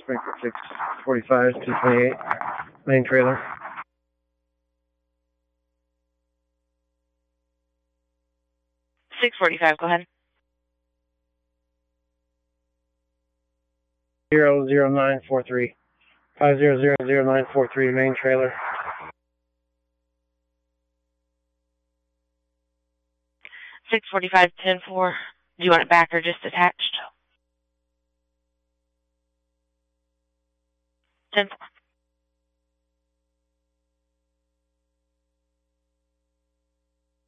Springfield 645, 228, main trailer. 645, go ahead. 00943. 5000943, main trailer. 645, 10-4. Do you want it back or just attached? 10-4.